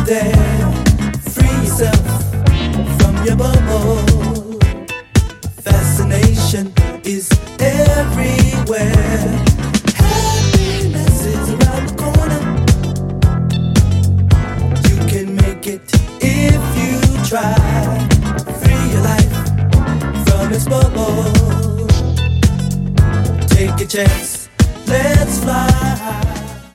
there. Free yourself from your bubble. Fascination is everywhere. Happiness is around the corner. You can make it if you try. Free your life from its bubble. Take a chance